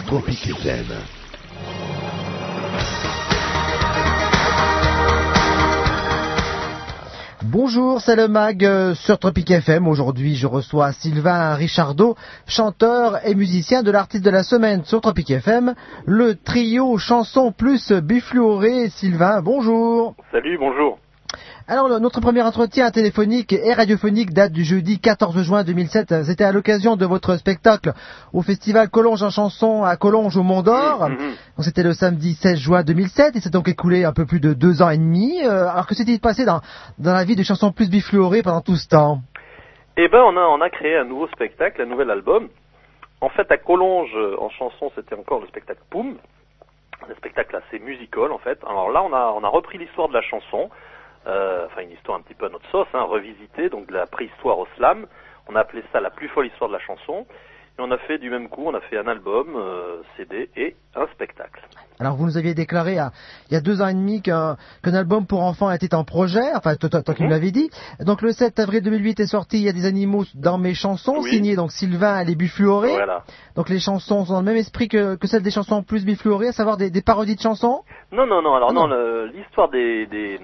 Tropic FM. Bonjour, c'est le Mag sur Tropic FM. Aujourd'hui, je reçois Sylvain Richardot, chanteur et musicien de l'artiste de la semaine sur Tropic FM, le trio chanson plus bifluoré. Sylvain, bonjour. Salut, bonjour. Alors, notre premier entretien téléphonique et radiophonique date du jeudi 14 juin 2007. C'était à l'occasion de votre spectacle au festival Collonges en chanson à Collonges au Mont d'Or. Donc, c'était le samedi 16 juin 2007. Il s'est donc écoulé un peu plus de 2 ans et demi. Alors, que s'est-il passé dans la vie de Chanson Plus Bifluoré pendant tout ce temps? Eh ben, on a créé un nouveau spectacle, un nouvel album. En fait, à Collonges en chanson, c'était encore le spectacle Poum. Un spectacle assez musical, en fait. Alors là, on a repris l'histoire de la chanson. Enfin une histoire un petit peu à notre sauce, revisitée, donc de la préhistoire au slam. On a appelé ça la plus folle histoire de la chanson. Et on a fait du même coup, on a fait un album, CD et un spectacle. Alors vous nous aviez déclaré il y a 2 ans et demi qu'un album pour enfants était en projet, enfin toi qui me l'avais dit. Donc le 7 avril 2008 est sorti Il y a des animaux dans mes chansons, signé donc Sylvain Les Bifluorés. Voilà. Donc les chansons sont dans le même esprit que celles des chansons plus bifluorées, à savoir des parodies de chansons? Non, alors non, l'histoire du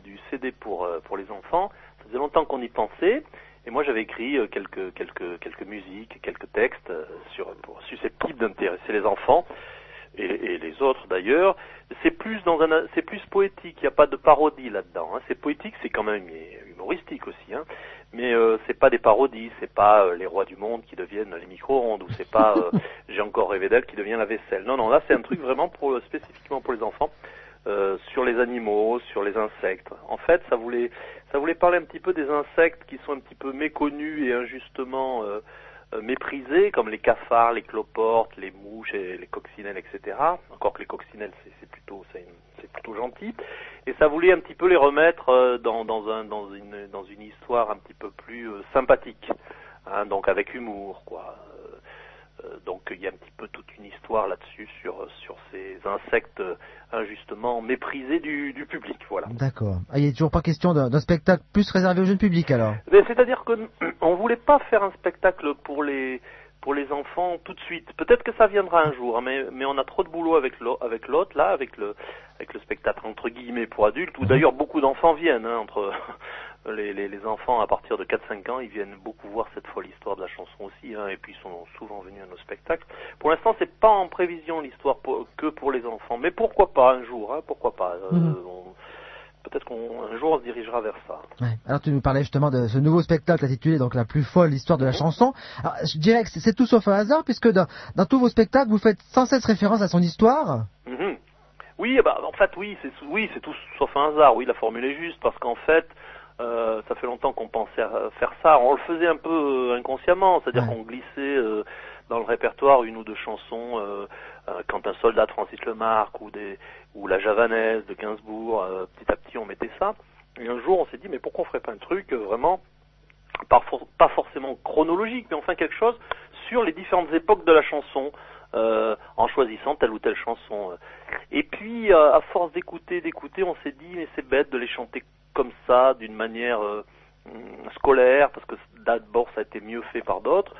CD pour les enfants, ça faisait longtemps qu'on y pensait. Et moi, j'avais écrit quelques musiques, quelques textes susceptibles d'intéresser les enfants et les autres d'ailleurs. C'est plus poétique. Il n'y a pas de parodie là-dedans. C'est poétique, c'est quand même humoristique aussi. Mais c'est pas des parodies. C'est pas les rois du monde qui deviennent les micro-ondes, ou c'est pas j'ai encore rêvé d'elle qui devient la vaisselle. Non, là, c'est un truc vraiment spécifiquement pour les enfants. Sur les animaux, sur les insectes. En fait, ça voulait parler un petit peu des insectes qui sont un petit peu méconnus et injustement méprisés, comme les cafards, les cloportes, les mouches et les coccinelles, etc. Encore que les coccinelles, c'est plutôt gentil. Et ça voulait un petit peu les remettre dans une histoire un petit peu plus sympathique, donc avec humour, quoi. Donc il y a un petit peu toute une histoire là-dessus sur ces insectes injustement méprisés du public, voilà. D'accord. Il n'y a toujours pas question d'un spectacle plus réservé au jeune public alors? C'est-à-dire que on voulait pas faire un spectacle pour les enfants tout de suite. Peut-être que ça viendra un jour, mais on a trop de boulot avec l'autre là, avec le spectacle entre guillemets pour adultes, où d'ailleurs beaucoup d'enfants viennent entre les enfants à partir de 4-5 ans, ils viennent beaucoup voir cette folle histoire de la chanson aussi, et puis ils sont souvent venus à nos spectacles. Pour l'instant, c'est pas en prévision l'histoire que pour les enfants, mais pourquoi pas un jour, pourquoi pas. Peut-être qu'un jour on se dirigera vers ça. Ouais. Alors tu nous parlais justement de ce nouveau spectacle intitulé donc La plus folle histoire de la chanson. Alors, je dirais que c'est tout sauf un hasard, puisque dans tous vos spectacles vous faites sans cesse référence à son histoire. Oui, en fait c'est tout sauf un hasard. Oui, la formule est juste, parce qu'en fait ça fait longtemps qu'on pensait à faire ça. On le faisait un peu inconsciemment, c'est-à-dire qu'on glissait dans le répertoire 1 ou 2 chansons, quand un soldat transite le Marque ou la Javanaise de Gainsbourg, petit à petit on mettait ça. Et un jour on s'est dit, mais pourquoi on ferait pas un truc vraiment pas forcément chronologique, mais enfin quelque chose sur les différentes époques de la chanson, en choisissant telle ou telle chanson. Et puis à force d'écouter, on s'est dit, mais c'est bête de les chanter comme ça, d'une manière scolaire, parce que d'abord ça a été mieux fait par d'autres.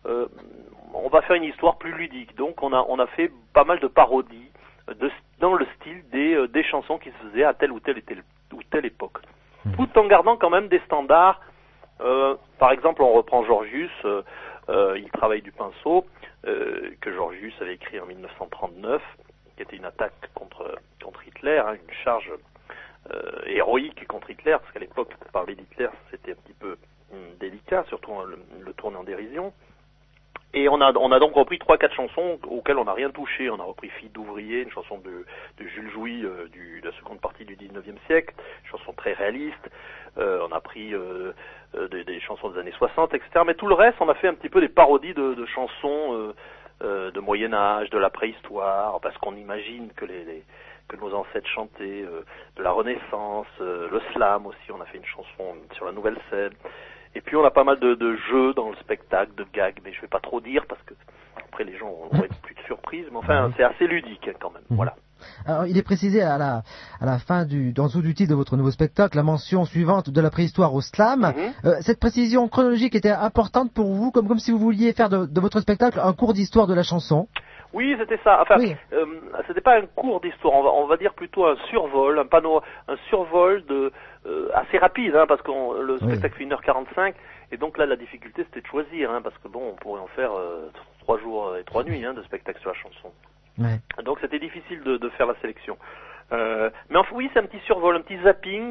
On va faire une histoire plus ludique. Donc on a fait pas mal de parodies dans le style des chansons qui se faisaient à telle ou telle époque, tout en gardant quand même des standards. Par exemple, on reprend Georgius, Il travaille du pinceau, que Georgius avait écrit en 1939, qui était une attaque contre Hitler, une charge héroïque contre Hitler, parce qu'à l'époque, parler d'Hitler, c'était un petit peu délicat, surtout le tourner en dérision. Et on a donc repris 3-4 chansons auxquelles on n'a rien touché. On a repris Fille d'ouvrier, une chanson de Jules Jouy de la seconde partie du 19e siècle, une chanson très réaliste. On a pris des chansons des années 60, etc. Mais tout le reste, on a fait un petit peu des parodies de chansons de Moyen-Âge, de la préhistoire, parce qu'on imagine que nos ancêtres chantaient, de la Renaissance, le slam aussi. On a fait une chanson sur la nouvelle scène. Et puis on a pas mal de jeux dans le spectacle, de gags, mais je vais pas trop dire parce que après les gens auront plus de surprises, mais enfin c'est assez ludique quand même. Voilà. Alors, il est précisé à la fin dans le dessous du titre de votre nouveau spectacle, la mention suivante de la préhistoire au slam. Cette précision chronologique était importante pour vous, comme si vous vouliez faire de votre spectacle un cours d'histoire de la chanson. Oui, c'était ça. Enfin, Oui. C'était pas un cours d'histoire, on va dire plutôt un survol, un survol assez rapide, hein, parce que le spectacle fait 1h45, et donc là la difficulté c'était de choisir, hein, parce que bon, on pourrait en faire 3 jours et 3 nuits, hein, de spectacle sur la chanson. Ouais. Donc c'était difficile de faire la sélection. Mais enfin, oui, c'est un petit survol, un petit zapping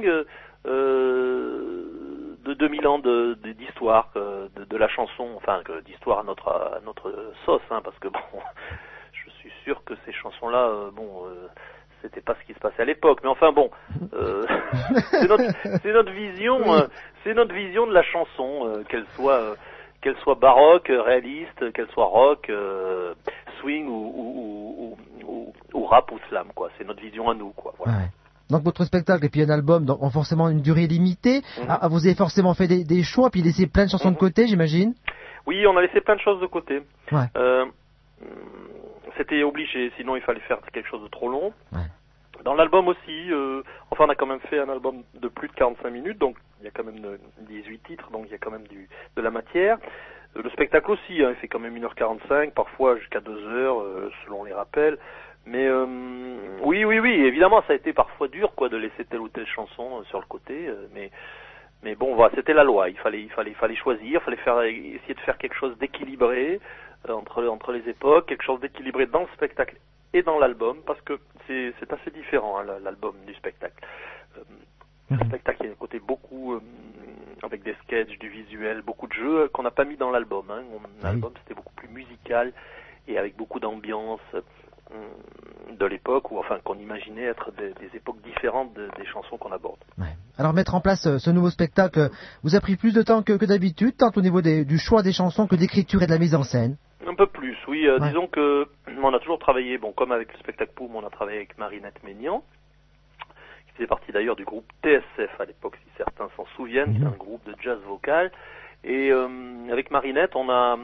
de 2000 ans d'histoire de la chanson, enfin d'histoire à notre sauce, hein, parce que bon, je suis sûr que ces chansons-là, c'était pas ce qui se passait à l'époque, mais enfin bon, c'est notre vision, c'est notre vision de la chanson, qu'elle soit baroque, réaliste, qu'elle soit rock, swing ou rap ou slam, quoi. C'est notre vision à nous, quoi. Voilà. Ouais. Donc votre spectacle et puis un album ont forcément une durée limitée. Vous avez forcément fait des choix puis laissé plein de chansons de côté, j'imagine. Oui, on a laissé plein de choses de côté. Ouais. C'était obligé, sinon il fallait faire quelque chose de trop long. Ouais. Dans l'album aussi, on a quand même fait un album de plus de 45 minutes, donc il y a quand même 18 titres, donc il y a quand même de la matière. Le spectacle aussi, hein, il fait quand même 1h45, parfois jusqu'à 2h, selon les rappels. Mais oui, évidemment, ça a été parfois dur, quoi, de laisser telle ou telle chanson sur le côté, mais bon, voilà, c'était la loi. Il fallait choisir, il fallait essayer de faire quelque chose d'équilibré entre les époques, quelque chose d'équilibré dans le spectacle et dans l'album, parce que c'est assez différent, hein, l'album du spectacle. Le spectacle, il y a un côté beaucoup avec des sketchs, du visuel, beaucoup de jeux qu'on n'a pas mis dans l'album. Hein. L'album, c'était beaucoup plus musical et avec beaucoup d'ambiance de l'époque, ou enfin qu'on imaginait être des époques différentes des chansons qu'on aborde. Ouais. Alors mettre en place ce nouveau spectacle vous a pris plus de temps que d'habitude, tant au niveau du choix des chansons que d'écriture et de la mise en scène? Un peu plus, oui. Disons que on a toujours travaillé, comme avec le spectacle Poum, on a travaillé avec Marinette Ménian, qui faisait partie d'ailleurs du groupe TSF à l'époque, si certains s'en souviennent, c'est un groupe de jazz vocal. Et avec Marinette, on a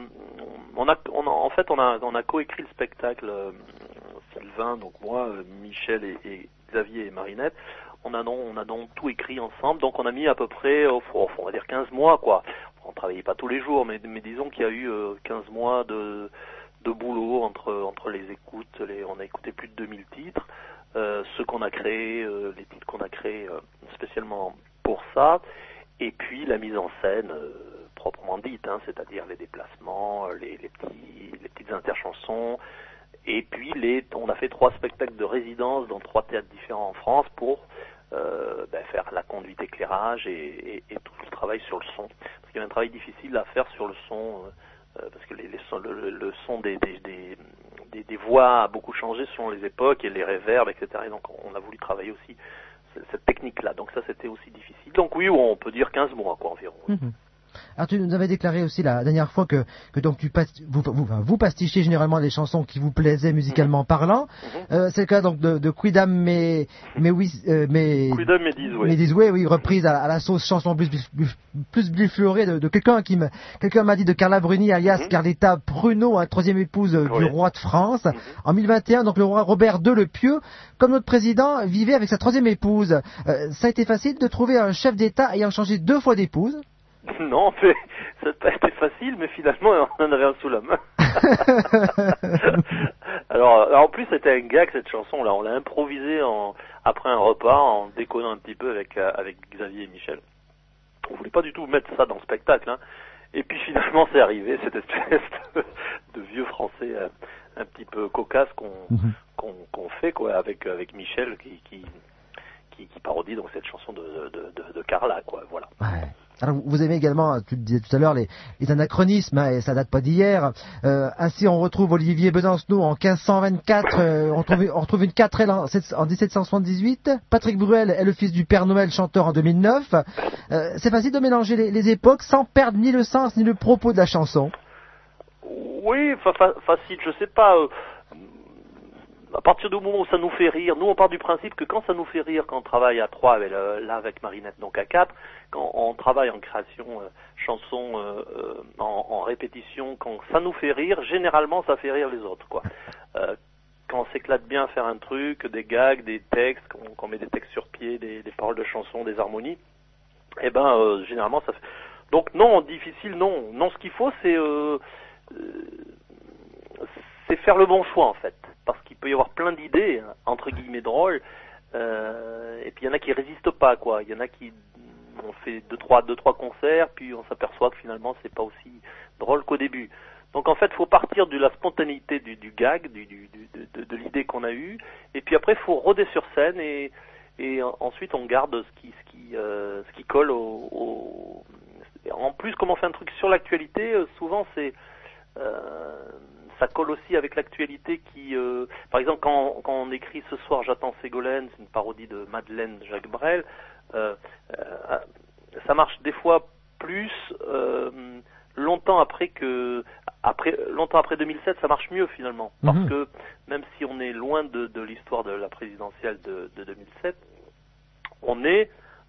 coécrit le spectacle, Sylvain, donc moi, Michel et Xavier et Marinette. On a donc tout écrit ensemble, donc on a mis à peu près, on va dire 15 mois, quoi. On travaillait pas tous les jours, mais disons qu'il y a eu 15 mois de boulot entre les écoutes. On a écouté plus de 2000 titres, ceux qu'on a créés, les titres qu'on a créés spécialement pour ça, et puis la mise en scène proprement dite, hein, c'est-à-dire les déplacements, les petites interchansons, et puis on a fait 3 spectacles de résidence dans 3 théâtres différents en France pour faire la conduite éclairage et tout le travail sur le son. Parce qu'il y avait un travail difficile à faire sur le son, parce que le son des voix a beaucoup changé selon les époques, et les réverbes, etc. Et donc on a voulu travailler aussi cette technique-là. Donc ça, c'était aussi difficile. Donc oui, on peut dire 15 mois, quoi, environ. Alors tu nous avais déclaré aussi la dernière fois que donc vous pastichez généralement les chansons qui vous plaisaient musicalement parlant. C'est le cas donc de Quidam Quidam Medizwe, oui, reprise à la sauce chanson plus biflorée de quelqu'un m'a dit de Carla Bruni alias Carletta Pruneau, hein, 3e épouse du roi de France. En 1021, donc le roi Robert II le Pieux, comme notre président, vivait avec sa 3e épouse. Ça a été facile de trouver un chef d'État ayant changé 2 fois d'épouse? Non, ça n'a pas été facile, mais finalement, on en avait un sous la main. alors, en plus, c'était un gag, cette chanson-là. On l'a improvisée après un repas, en déconnant un petit peu avec Xavier et Michel. On voulait pas du tout mettre ça dans le spectacle, hein. Et puis finalement, c'est arrivé, cette espèce de vieux français un petit peu cocasse qu'on fait, quoi, avec Michel qui parodie donc cette chanson de Carla, quoi, voilà. Ouais. Alors, vous aimez également, tu le disais tout à l'heure, les anachronismes, hein, et ça date pas d'hier. Ainsi, on retrouve Olivier Besancenot en 1524, on retrouve une quatrelle en 1778. Patrick Bruel est le fils du Père Noël, chanteur en 2009. C'est facile de mélanger les époques sans perdre ni le sens ni le propos de la chanson. Oui, facile, je sais pas. À partir du moment où ça nous fait rire, nous on part du principe que quand ça nous fait rire, quand on travaille à 3, là avec Marinette, donc à 4, quand on travaille en création chanson, en répétition, quand ça nous fait rire, généralement ça fait rire les autres, quoi. Quand on s'éclate bien à faire un truc, des gags, des textes, qu'on met des textes sur pied, des paroles de chansons, des harmonies, généralement ça fait... Donc non, difficile, non. Non, ce qu'il faut, c'est c'est faire le bon choix en fait, parce qu'il peut y avoir plein d'idées entre guillemets drôles, et puis il y en a qui résistent pas quoi. Il y en a qui ont fait deux trois concerts, puis on s'aperçoit que finalement c'est pas aussi drôle qu'au début. Donc en fait, faut partir de la spontanéité du gag, de l'idée qu'on a eue, et puis après faut rôder sur scène et ensuite on garde ce qui colle au. En plus, comme on fait un truc sur l'actualité, souvent c'est ça colle aussi avec l'actualité qui, par exemple, quand on écrit Ce soir j'attends Ségolène, c'est une parodie de Madeleine Jacques Brel, ça marche des fois plus longtemps après 2007, ça marche mieux finalement, parce que même si on est loin de l'histoire de la présidentielle de 2007, on est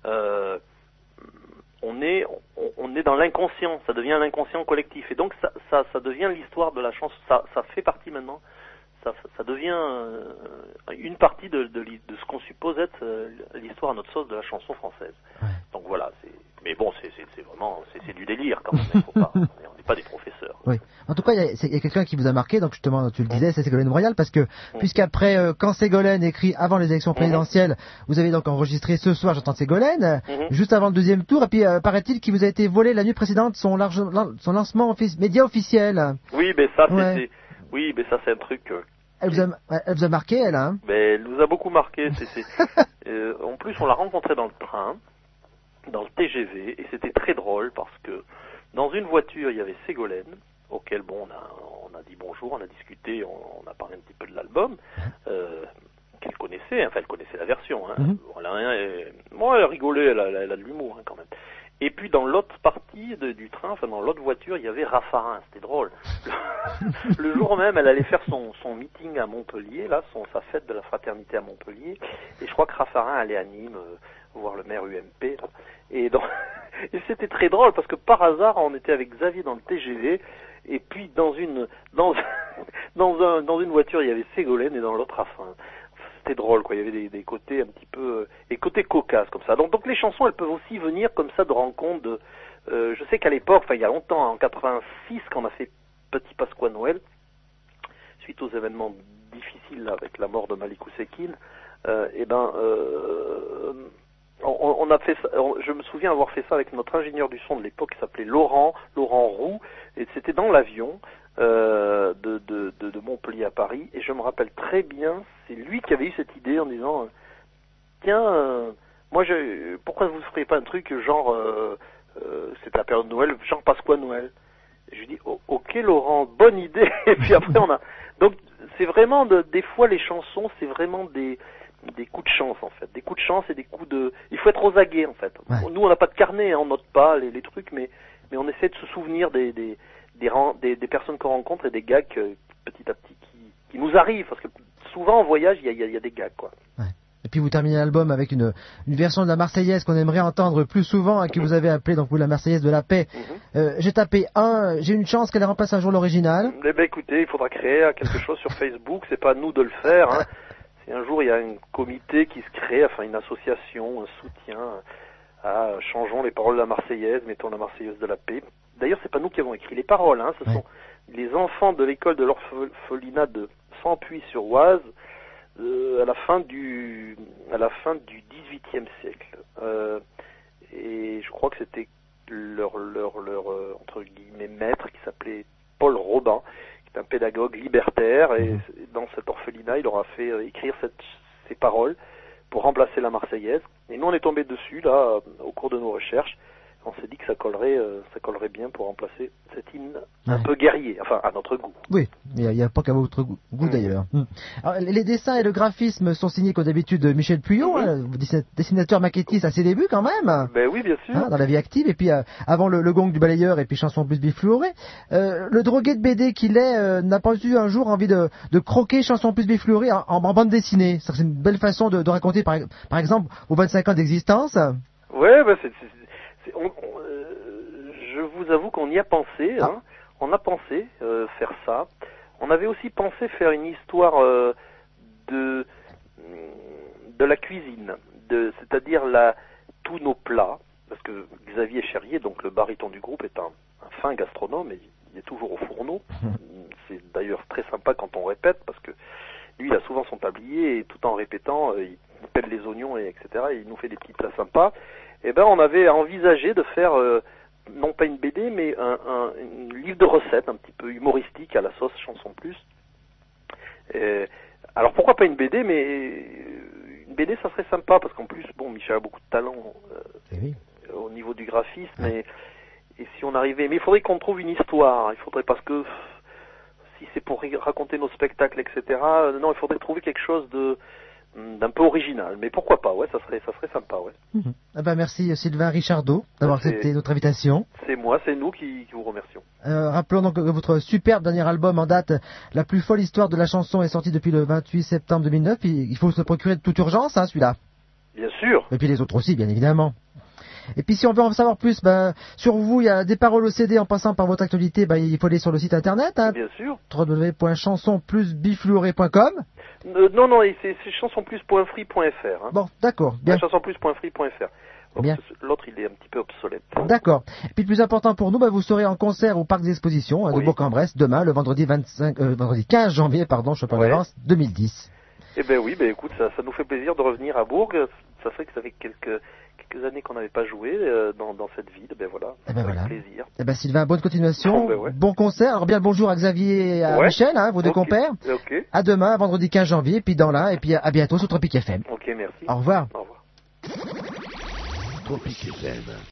dans l'inconscient, ça devient l'inconscient collectif, et donc ça devient l'histoire de la chanson, ça fait partie maintenant, ça devient une partie de ce qu'on suppose être l'histoire à notre sauce de la chanson française. Ouais. Donc voilà, mais bon, c'est vraiment, c'est du délire quand même, on n'est pas des professeurs. Oui. En tout cas, il y a quelqu'un qui vous a marqué, donc justement, tu le disais, c'est Ségolène Royal, parce que, puisqu'après, quand Ségolène écrit avant les élections présidentielles, vous avez donc enregistré Ce soir j'attends Ségolène, juste avant le deuxième tour, et puis, paraît-il qu'il vous a été volé la nuit précédente son lancement média officiel. Oui, mais ça, c'est un truc, elle vous a marqué, elle, hein? Mais elle nous a beaucoup marqué. En plus, on l'a rencontrée dans le train, dans le TGV, et c'était très drôle parce que dans une voiture, il y avait Ségolène, auquel on a dit bonjour, on a discuté, on a parlé un petit peu de l'album qu'elle connaissait, enfin elle connaissait la version. Hein. Moi, elle rigolait, elle a de l'humour quand même. Et puis dans l'autre partie du train, enfin dans l'autre voiture, il y avait Raffarin, c'était drôle. Le jour même, elle allait faire son meeting à Montpellier, là, sa fête de la fraternité à Montpellier, et je crois que Raffarin allait à Nîmes voir le maire UMP, là. Et c'était très drôle parce que par hasard, on était avec Xavier dans le TGV, et puis dans une voiture, il y avait Ségolène et dans l'autre Raffarin. C'était drôle, quoi. Il y avait des côtés un petit peu, des côtés cocasses comme ça. Donc les chansons, elles peuvent aussi venir comme ça de rencontres. Je sais qu'à l'époque, enfin il y a longtemps, en 86, quand on a fait Petit Pasqua Noël, suite aux événements difficiles là, avec la mort de Malik Oussekine, on a fait ça, je me souviens avoir fait ça avec notre ingénieur du son de l'époque qui s'appelait Laurent Roux, et c'était dans l'avion de Montpellier à Paris, et je me rappelle très bien, c'est lui qui avait eu cette idée en disant tiens, pourquoi vous ne feriez pas un truc genre c'était la période de Noël, genre Pasqua Noël. Et je lui dis ok Laurent, bonne idée. Et puis après donc c'est vraiment des fois les chansons, c'est vraiment des coups de chance en fait, des coups de chance et des coups de, il faut être aux aguets en fait. Ouais. Nous on n'a pas de carnet, on note pas les trucs, mais on essaie de se souvenir des personnes qu'on rencontre et des gags petit à petit qui nous arrivent, parce que souvent en voyage il y a des gags quoi. Ouais. Et puis vous terminez l'album avec une version de la Marseillaise qu'on aimerait entendre plus souvent, que vous avez appelée donc vous la Marseillaise de la paix. J'ai tapé j'ai une chance qu'elle remplace un jour l'original. Eh ben écoutez, il faudra créer quelque chose sur Facebook, c'est pas à nous de le faire. Hein. Si un jour il y a un comité qui se crée, enfin une association, un soutien à changeons les paroles de la Marseillaise, mettons la Marseillaise de la paix. D'ailleurs, c'est pas nous qui avons écrit les paroles, hein, ce sont les enfants de l'école de l'orphelinat de Sampuy-sur-Oise à la fin du XVIIIe siècle. Et je crois que c'était leur entre guillemets maître qui s'appelait Paul Robin, qui est un pédagogue libertaire, et dans cet orphelinat, il leur a fait écrire ces paroles pour remplacer la Marseillaise. Et nous, on est tombé dessus là au cours de nos recherches. On s'est dit que ça collerait bien pour remplacer cet hymne un peu guerrier, enfin à notre goût. Oui, il n'y a pas qu'à votre goût d'ailleurs. Alors, les dessins et le graphisme sont signés comme d'habitude de Michel Puyot, dessinateur maquettiste à ses débuts quand même. Ben oui, bien sûr. Dans la vie active, et puis avant le gong du balayeur et puis chanson plus bifluorée. Le drogué de BD qu'il est n'a pas eu un jour envie de croquer chanson plus bifluorée en bande dessinée. C'est une belle façon de raconter par exemple vos 25 ans d'existence. Ouais, ben je vous avoue qu'on y a pensé, hein. On a pensé faire ça. On avait aussi pensé faire une histoire de la cuisine, c'est-à-dire tous nos plats, parce que Xavier Cherrier, donc le baryton du groupe, est un fin gastronome, et il est toujours au fourneau. c'est d'ailleurs très sympa quand on répète, parce que lui, il a souvent son tablier, et tout en répétant, il pèle les oignons, et etc., et il nous fait des petits plats sympas. Et ben, on avait envisagé de faire, non pas une BD, mais un livre de recettes, un petit peu humoristique, à la sauce Chanson Plus. Alors, pourquoi pas une BD, mais une BD, ça serait sympa, parce qu'en plus, bon, Michel a beaucoup de talent au niveau du graphisme, et si on arrivait... Mais il faudrait qu'on trouve une histoire, il faudrait, parce que si c'est pour raconter nos spectacles, etc., non, il faudrait trouver quelque chose d'un peu original. Mais pourquoi pas, ouais, ça serait sympa, ouais. Ah ben merci Sylvain Richardot d'avoir accepté notre invitation. C'est moi, c'est nous qui vous remercions. Rappelons donc que votre superbe dernier album en date, La plus folle histoire de la chanson, est sorti depuis le 28 septembre 2009. Il faut se procurer de toute urgence, hein, celui-là. Bien sûr. Et puis les autres aussi, bien évidemment. Et puis si on veut en savoir plus, sur vous, il y a des paroles au CD en passant par votre actualité, il faut aller sur le site internet, hein, bien sûr. www.chansonplusbifluoré.com. Non, c'est chansonplus.free.fr. Hein. Bon, d'accord. Bien. Chansonplus.free.fr. Bien. L'autre, il est un petit peu obsolète. D'accord. Et puis le plus important pour nous, vous serez en concert au Parc des Expositions de Bourg-en-Bresse demain, le vendredi 15 janvier, je parle d'avance, 2010. Eh ben oui, écoute, ça nous fait plaisir de revenir à Bourg. Ça fait que ça fait quelques années qu'on n'avait pas joué dans cette ville. Voilà, avec plaisir. Sylvain, bonne continuation, bon concert. Alors bien le bonjour à Xavier et à Michel, vos deux compères. Okay. À demain, vendredi 15 janvier, puis et puis à bientôt sur Tropic FM. Ok, merci. Au revoir. Au revoir. Tropic FM.